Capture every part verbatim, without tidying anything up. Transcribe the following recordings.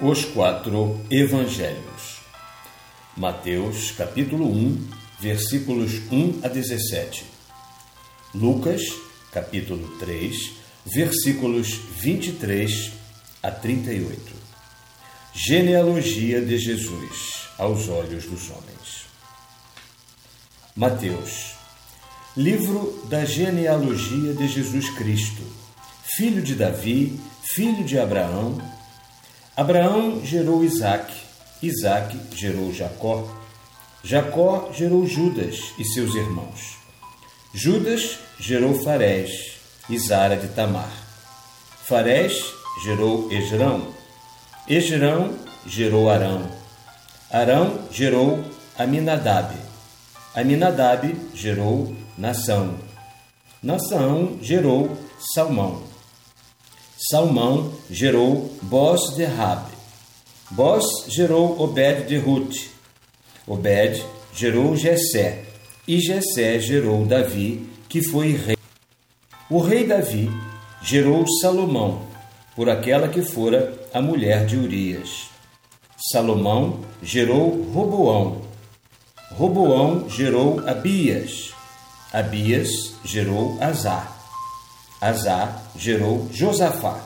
Os quatro Evangelhos. Mateus, capítulo um, versículos um a dezessete. Lucas, capítulo três, versículos vinte e três a trinta e oito. Genealogia de Jesus aos olhos dos homens. Mateus. Livro da genealogia de Jesus Cristo, filho de Davi, filho de Abraão. Abraão gerou Isaque, Isaque gerou Jacó, Jacó gerou Judas e seus irmãos. Judas gerou Farés e Zara de Tamar. Farés gerou Esrão, Esrão gerou Arão, Arão gerou Aminadab, Aminadab gerou Nação, Nação gerou Salmão, Salmão gerou Boz de Rabe, Boz gerou Obed de Ruth, Obed gerou Jessé, e Jessé gerou Davi, que foi rei. O rei Davi gerou Salomão, por aquela que fora a mulher de Urias. Salomão gerou Roboão, Roboão gerou Abias, Abias gerou Azá, Azá gerou Josafá,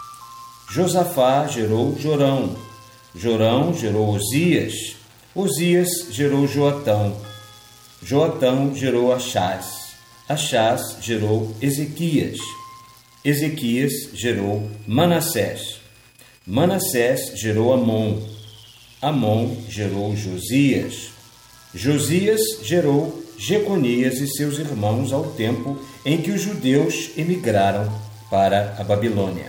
Josafá gerou Jorão, Jorão gerou Osias, Osias gerou Joatão, Joatão gerou Achás, Achás gerou Ezequias, Ezequias gerou Manassés, Manassés gerou Amon, Amon gerou Josias, Josias gerou Jeconias e seus irmãos ao tempo em que os judeus emigraram para a Babilônia.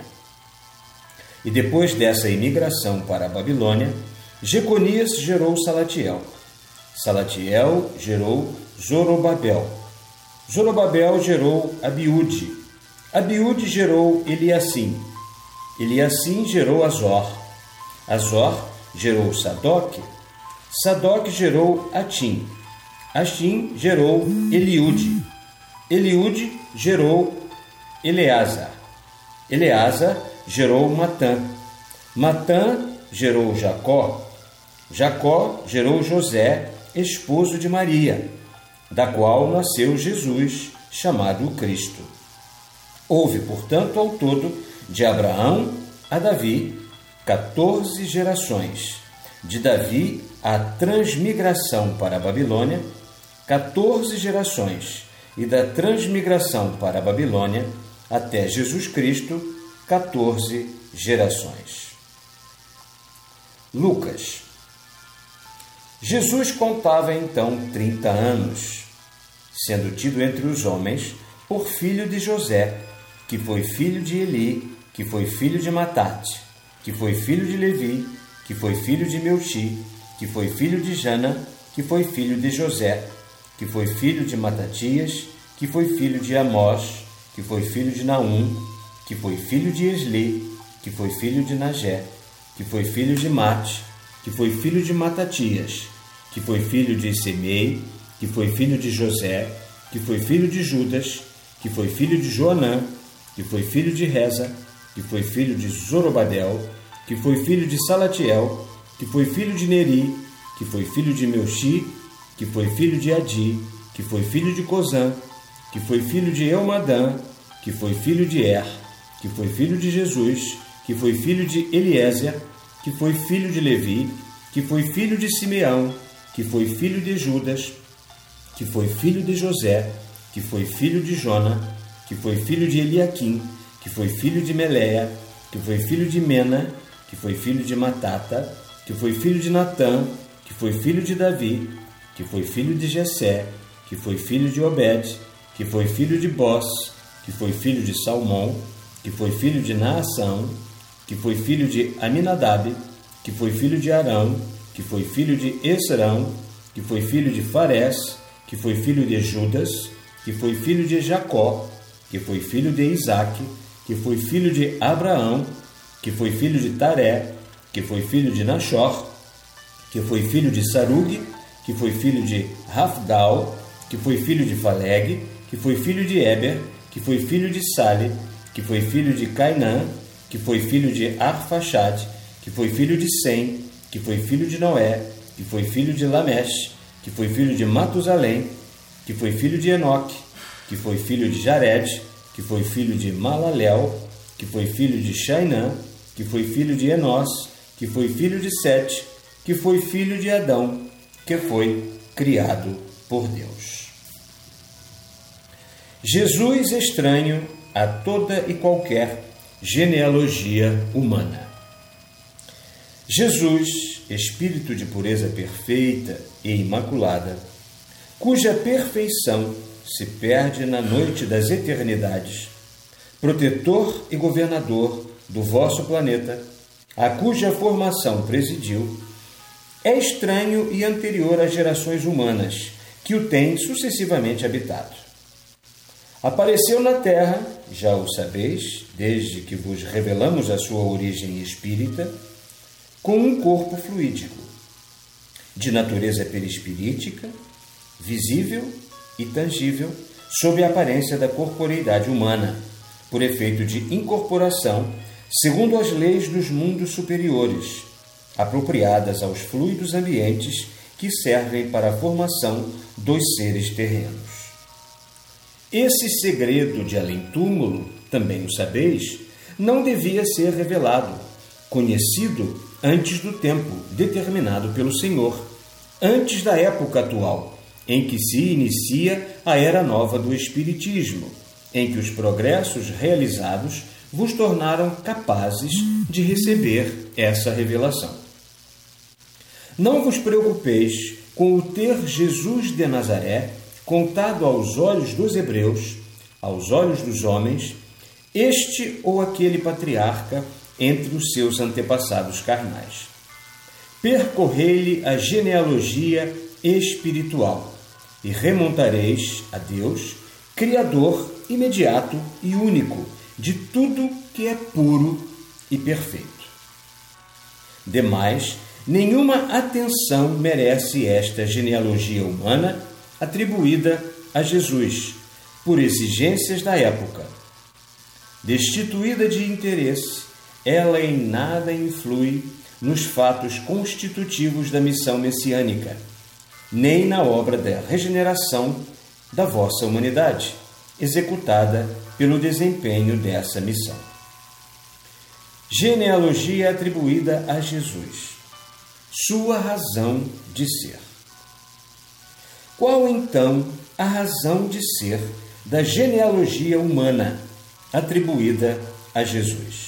E depois dessa imigração para a Babilônia, Jeconias gerou Salatiel, Salatiel gerou Zorobabel, Zorobabel gerou Abiúde, Abiúde gerou Eliacim, Eliacim gerou Azor, Azor gerou Sadoc, Sadoc gerou Atim, Atim gerou Eliúde, Eliúde gerou Eleazar, Eleazar gerou Matã, Matã gerou Jacó, Jacó gerou José, esposo de Maria, da qual nasceu Jesus, chamado Cristo. Houve, portanto, ao todo, de Abraão a Davi, quatorze gerações, de Davi à transmigração para a Babilônia, quatorze gerações, e da transmigração para a Babilônia até Jesus Cristo, quatorze gerações. Lucas. Jesus contava então trinta anos, sendo tido entre os homens por filho de José, que foi filho de Eli, que foi filho de Matate, que foi filho de Levi, que foi filho de Melchi, que foi filho de Jana, que foi filho de José, que foi filho de Matatias, que foi filho de Amós, que foi filho de Naum, que foi filho de Esli, que foi filho de Nagé, que foi filho de Mate, que foi filho de Matatias, que foi filho de Semei, que foi filho de José, que foi filho de Judas, que foi filho de Joanã, que foi filho de Reza, que foi filho de Zorobabel, que foi filho de Salatiel, que foi filho de Neri, que foi filho de Melchi, que foi filho de Adi, que foi filho de Cozã, que foi filho de Elmadã, que foi filho de Er, que foi filho de Jesus, que foi filho de Eliezer, que foi filho de Levi, que foi filho de Simeão, que foi filho de Judas, que foi filho de José, que foi filho de Jona, que foi filho de Eliaquim, que foi filho de Meleia, que foi filho de Mena, que foi filho de Matata, que foi filho de Natã, que foi filho de Davi, que foi filho de Jessé, que foi filho de Obed, que foi filho de Boz, que foi filho de Salmão, que foi filho de Naação, que foi filho de Aminadab, que foi filho de Arão, que foi filho de Esrão, que foi filho de Farés, que foi filho de Judas, que foi filho de Jacó, que foi filho de Isaque, que foi filho de Abraão, que foi filho de Taré, que foi filho de Nachor, que foi filho de Sarug, que foi filho de Rafgal, que foi filho de Faleg, que foi filho de Eber, que foi filho de Sale, que foi filho de Cainã, que foi filho de Arfaxade, que foi filho de Sem, que foi filho de Noé, que foi filho de Lameche, que foi filho de Matusalém, que foi filho de Enoque, que foi filho de Jared, que foi filho de Malalel, que foi filho de Shainã, que foi filho de Enós, que foi filho de Sete, que foi filho de Adão, que foi criado por Deus. Jesus estranho a toda e qualquer genealogia humana. Jesus, espírito de pureza perfeita e imaculada, cuja perfeição se perde na noite das eternidades, protetor e governador do vosso planeta, a cuja formação presidiu, é estranho e anterior às gerações humanas que o têm sucessivamente habitado. Apareceu na terra, já o sabeis, desde que vos revelamos a sua origem espírita, com um corpo fluídico, de natureza perispirítica, visível e tangível, sob a aparência da corporeidade humana, por efeito de incorporação, segundo as leis dos mundos superiores, apropriadas aos fluidos ambientes que servem para a formação dos seres terrenos. Esse segredo de além-túmulo, também o sabeis, não devia ser revelado, conhecido antes do tempo determinado pelo Senhor, antes da época atual, em que se inicia a era nova do Espiritismo, em que os progressos realizados vos tornaram capazes de receber essa revelação. Não vos preocupeis com o ter Jesus de Nazaré contado aos olhos dos hebreus, aos olhos dos homens, este ou aquele patriarca entre os seus antepassados carnais. Percorrei-lhe a genealogia espiritual e remontareis a Deus, Criador imediato e único de tudo que é puro e perfeito. Demais, nenhuma atenção merece esta genealogia humana atribuída a Jesus, por exigências da época. Destituída de interesse, ela em nada influi nos fatos constitutivos da missão messiânica, nem na obra da regeneração da vossa humanidade, executada pelo desempenho dessa missão. Genealogia atribuída a Jesus. Sua razão de ser. Qual, então, a razão de ser da genealogia humana atribuída a Jesus?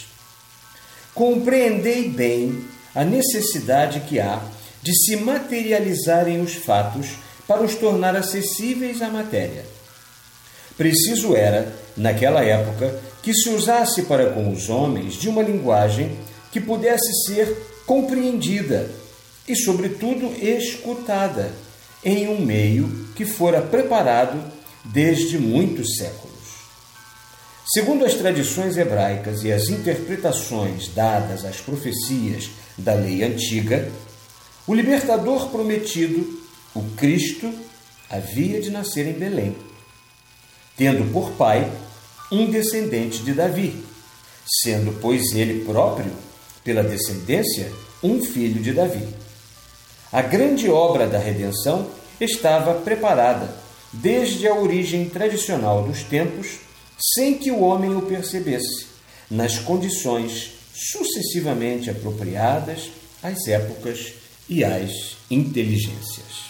Compreendei bem a necessidade que há de se materializarem os fatos para os tornar acessíveis à matéria. Preciso era, naquela época, que se usasse para com os homens de uma linguagem que pudesse ser compreendida e, sobretudo, escutada em um meio que fora preparado desde muitos séculos. Segundo as tradições hebraicas e as interpretações dadas às profecias da lei antiga, o libertador prometido, o Cristo, havia de nascer em Belém, tendo por pai um descendente de Davi, sendo, pois, ele próprio, pela descendência, um filho de Davi. A grande obra da redenção estava preparada desde a origem tradicional dos tempos, sem que o homem o percebesse, nas condições sucessivamente apropriadas às épocas e às inteligências.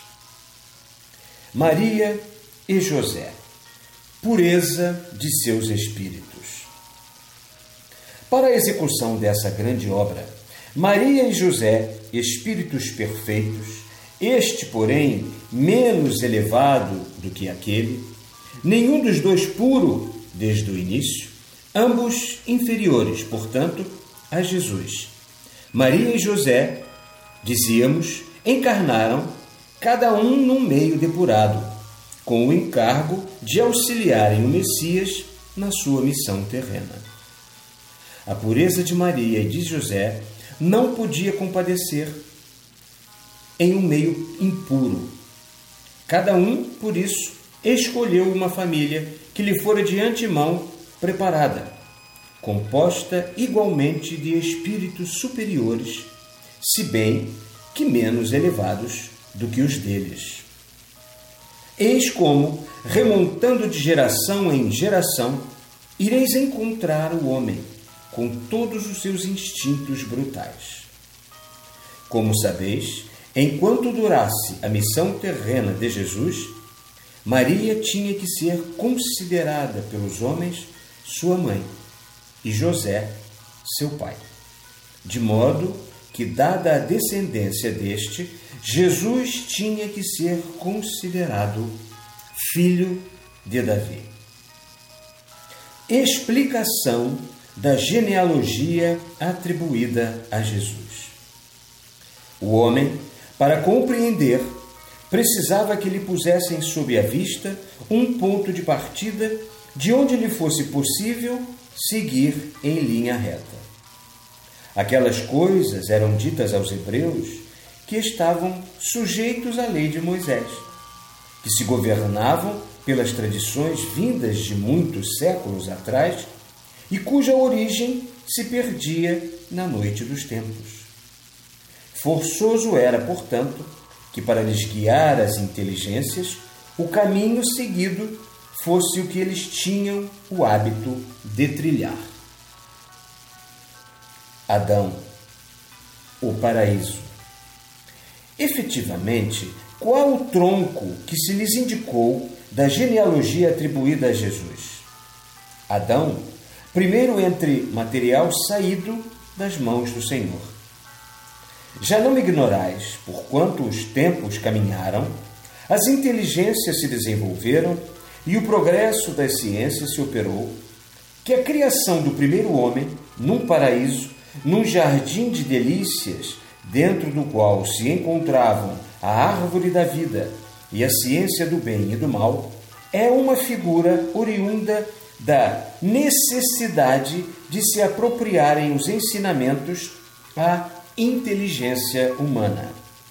Maria e José, pureza de seus espíritos. Para a execução dessa grande obra, Maria e José, espíritos perfeitos, este, porém, menos elevado do que aquele, nenhum dos dois puro desde o início, ambos inferiores, portanto, a Jesus. Maria e José, dizíamos, encarnaram, cada um num meio depurado, com o encargo de auxiliarem o Messias na sua missão terrena. A pureza de Maria e de José não podia compadecer em um meio impuro. Cada um, por isso, escolheu uma família que lhe fora de antemão preparada, composta igualmente de espíritos superiores, se bem que menos elevados do que os deles. Eis como, remontando de geração em geração, ireis encontrar o homem com todos os seus instintos brutais. Como sabeis, enquanto durasse a missão terrena de Jesus, Maria tinha que ser considerada pelos homens sua mãe e José seu pai. De modo que, dada a descendência deste, Jesus tinha que ser considerado filho de Davi. Explicação da genealogia atribuída a Jesus. O homem, para compreender, precisava que lhe pusessem sob a vista um ponto de partida de onde lhe fosse possível seguir em linha reta. Aquelas coisas eram ditas aos hebreus que estavam sujeitos à lei de Moisés, que se governavam pelas tradições vindas de muitos séculos atrás e cuja origem se perdia na noite dos tempos. Forçoso era, portanto, que para lhes guiar as inteligências, o caminho seguido fosse o que eles tinham o hábito de trilhar. Adão, o paraíso. Efetivamente, qual o tronco que se lhes indicou da genealogia atribuída a Jesus? Adão, primeiro entre material saído das mãos do Senhor. Já não me ignorais, porquanto os tempos caminharam, as inteligências se desenvolveram e o progresso das ciências se operou, que a criação do primeiro homem, num paraíso, num jardim de delícias, dentro do qual se encontravam a árvore da vida e a ciência do bem e do mal, é uma figura oriunda da necessidade de se apropriarem os ensinamentos à inteligência humana.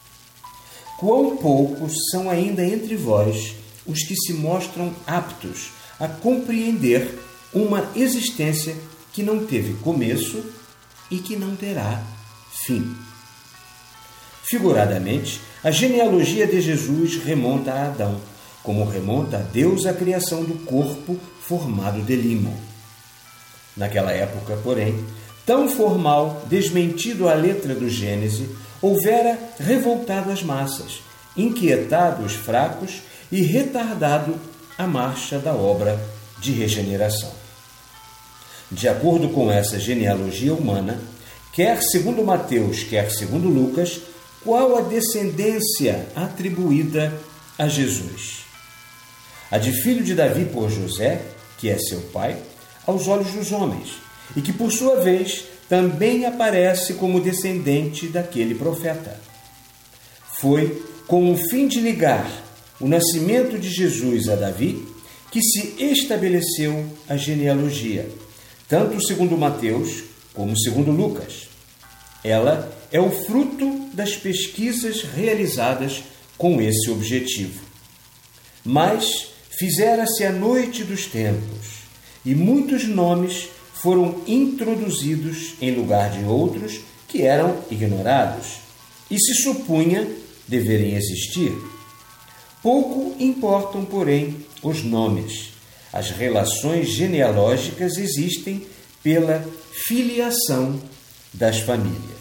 Quão poucos são ainda entre vós os que se mostram aptos a compreender uma existência que não teve começo e que não terá fim. Figuradamente, a genealogia de Jesus remonta a Adão, como remonta a Deus a criação do corpo formado de limo. Naquela época, porém, tão formal, desmentido a letra do Gênese, houvera revoltado as massas, inquietado os fracos e retardado a marcha da obra de regeneração. De acordo com essa genealogia humana, quer segundo Mateus, quer segundo Lucas, qual a descendência atribuída a Jesus? A de filho de Davi por José, que é seu pai, aos olhos dos homens, e que, por sua vez, também aparece como descendente daquele profeta. Foi com o fim de ligar o nascimento de Jesus a Davi que se estabeleceu a genealogia, tanto segundo Mateus como segundo Lucas. Ela é o fruto das pesquisas realizadas com esse objetivo. Mas fizera-se a noite dos tempos, e muitos nomes foram introduzidos em lugar de outros que eram ignorados, e se supunha deverem existir. Pouco importam, porém, os nomes. As relações genealógicas existem pela filiação das famílias.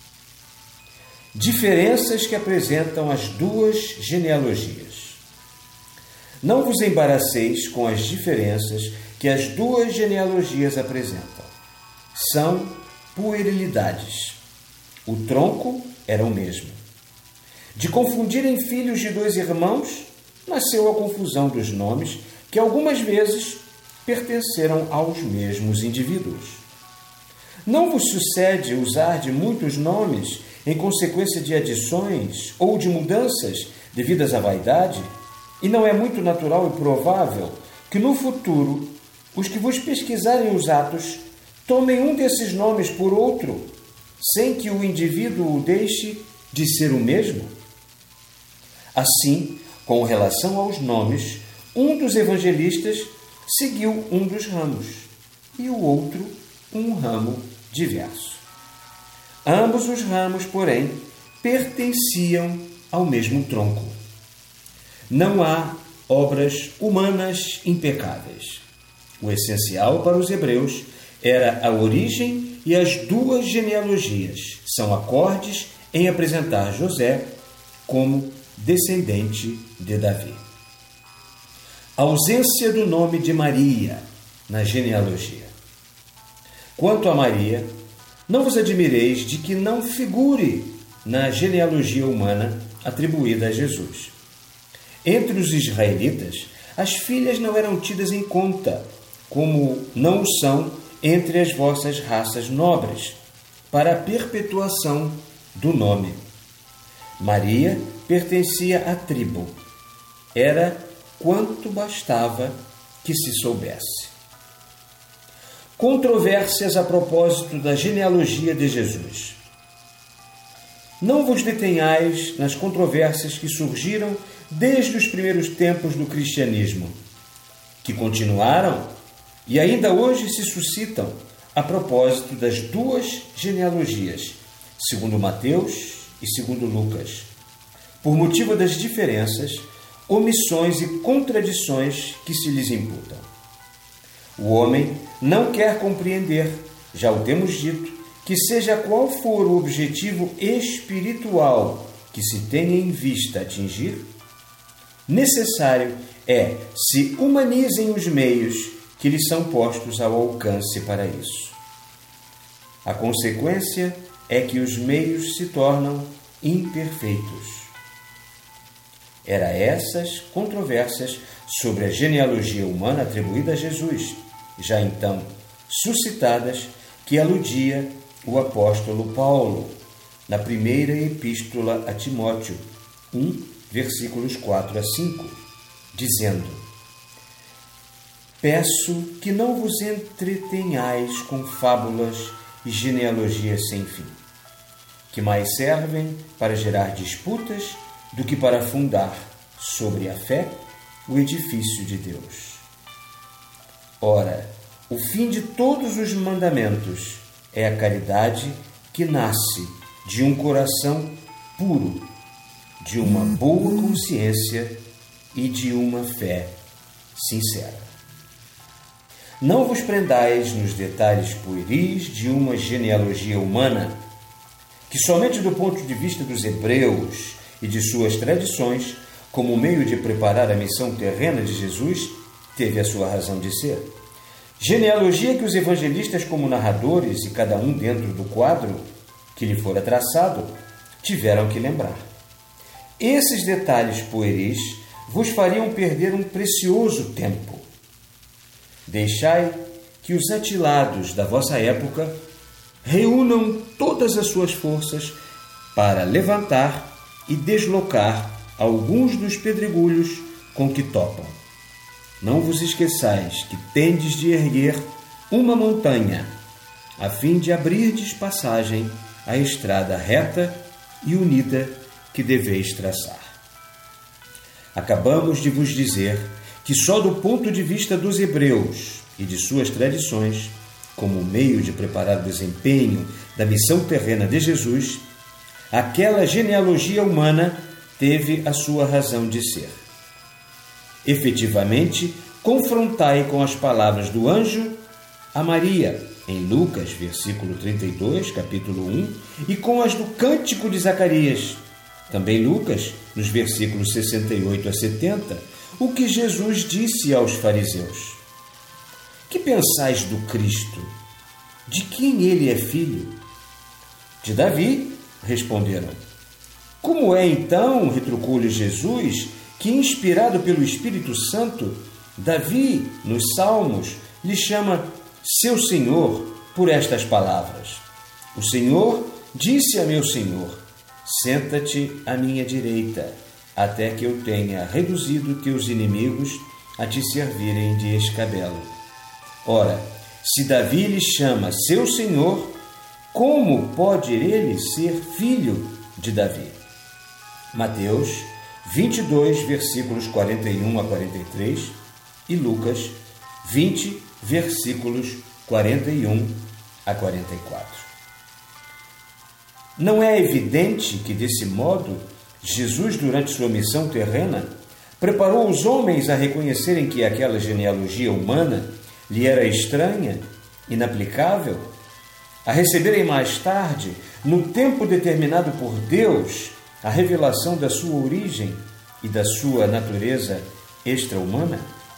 Diferenças que apresentam as duas genealogias. Não vos embaraceis com as diferenças que as duas genealogias apresentam. São puerilidades. O tronco era o mesmo. De confundirem filhos de dois irmãos, nasceu a confusão dos nomes, que algumas vezes pertenceram aos mesmos indivíduos. Não vos sucede usar de muitos nomes em consequência de adições ou de mudanças devidas à vaidade? E não é muito natural e provável que no futuro os que vos pesquisarem os atos tomem um desses nomes por outro, sem que o indivíduo deixe de ser o mesmo? Assim, com relação aos nomes, um dos evangelistas seguiu um dos ramos e o outro um ramo diverso. Ambos os ramos, porém, pertenciam ao mesmo tronco. Não há obras humanas impecáveis. O essencial para os hebreus era a origem e as duas genealogias são acordes em apresentar José como descendente de Davi. A ausência do nome de Maria na genealogia. Quanto a Maria, não vos admireis de que não figure na genealogia humana atribuída a Jesus. Entre os israelitas, as filhas não eram tidas em conta, como não o são entre as vossas raças nobres, para a perpetuação do nome. Maria pertencia à tribo. Era quanto bastava que se soubesse. Controvérsias a propósito da genealogia de Jesus. Não vos detenhais nas controvérsias que surgiram desde os primeiros tempos do cristianismo, que continuaram e ainda hoje se suscitam a propósito das duas genealogias, segundo Mateus e segundo Lucas, por motivo das diferenças, omissões e contradições que se lhes imputam. O homem não quer compreender, já o temos dito, que seja qual for o objetivo espiritual que se tenha em vista atingir, necessário é se humanizem os meios que lhes são postos ao alcance para isso. A consequência é que os meios se tornam imperfeitos. Era essas controvérsias sobre a genealogia humana atribuída a Jesus, já então suscitadas, que aludia o apóstolo Paulo na primeira epístola a Timóteo, um, versículos quatro a cinco, dizendo: peço que não vos entretenhais com fábulas e genealogias sem fim, que mais servem para gerar disputas do que para fundar sobre a fé o edifício de Deus. Ora, o fim de todos os mandamentos é a caridade que nasce de um coração puro, de uma boa consciência e de uma fé sincera. Não vos prendais nos detalhes pueris de uma genealogia humana, que somente do ponto de vista dos hebreus e de suas tradições, como meio de preparar a missão terrena de Jesus, teve a sua razão de ser. Genealogia que os evangelistas, como narradores, e cada um dentro do quadro que lhe fora traçado, tiveram que lembrar. Esses detalhes pueris vos fariam perder um precioso tempo. Deixai que os atilados da vossa época reúnam todas as suas forças para levantar e deslocar alguns dos pedregulhos com que topam. Não vos esqueçais que tendes de erguer uma montanha, a fim de abrirdes passagem à estrada reta e unida que deveis traçar. Acabamos de vos dizer que só do ponto de vista dos hebreus e de suas tradições, como meio de preparar o desempenho da missão terrena de Jesus, aquela genealogia humana teve a sua razão de ser. Efetivamente, confrontai com as palavras do anjo a Maria, em Lucas, versículo trinta e dois, capítulo um, e com as do cântico de Zacarias, também Lucas, nos versículos sessenta e oito a setenta, o que Jesus disse aos fariseus: que pensais do Cristo? De quem ele é filho? De Davi, responderam. Como é então, retrucou-lhe Jesus, que, inspirado pelo Espírito Santo, Davi, nos Salmos, lhe chama seu Senhor por estas palavras: o Senhor disse a meu Senhor: senta-te à minha direita, até que eu tenha reduzido teus inimigos a te servirem de escabelo. Ora, se Davi lhe chama seu Senhor, como pode ele ser filho de Davi? Mateus vinte e dois, versículos quarenta e um a quarenta e três e Lucas vinte, versículos quarenta e um a quarenta e quatro. Não é evidente que, desse modo, Jesus, durante sua missão terrena, preparou os homens a reconhecerem que aquela genealogia humana lhe era estranha, inaplicável, a receberem mais tarde, no tempo determinado por Deus, a revelação da sua origem e da sua natureza extra-humana?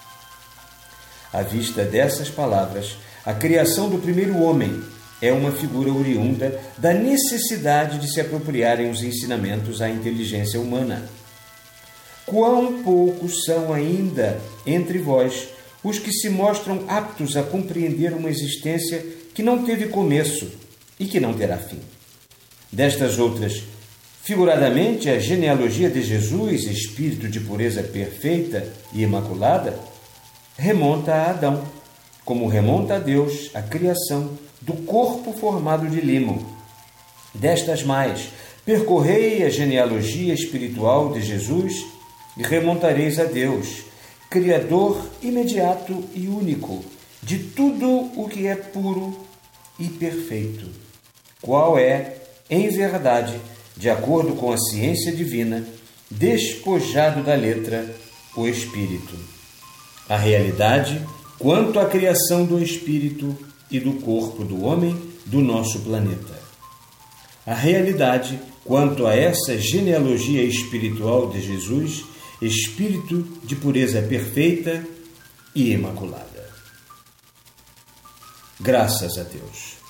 À vista dessas palavras, a criação do primeiro homem é uma figura oriunda da necessidade de se apropriarem os ensinamentos à inteligência humana. Quão poucos são ainda entre vós os que se mostram aptos a compreender uma existência que não teve começo e que não terá fim. Destas outras, figuradamente, a genealogia de Jesus, espírito de pureza perfeita e imaculada, remonta a Adão, como remonta a Deus a criação do corpo formado de limo. Destas mais, percorrei a genealogia espiritual de Jesus e remontareis a Deus, Criador imediato e único de tudo o que é puro e perfeito, qual é, em verdade, de acordo com a ciência divina, despojado da letra, o Espírito. A realidade quanto à criação do Espírito e do corpo do homem do nosso planeta. A realidade quanto a essa genealogia espiritual de Jesus, espírito de pureza perfeita e imaculada. Graças a Deus.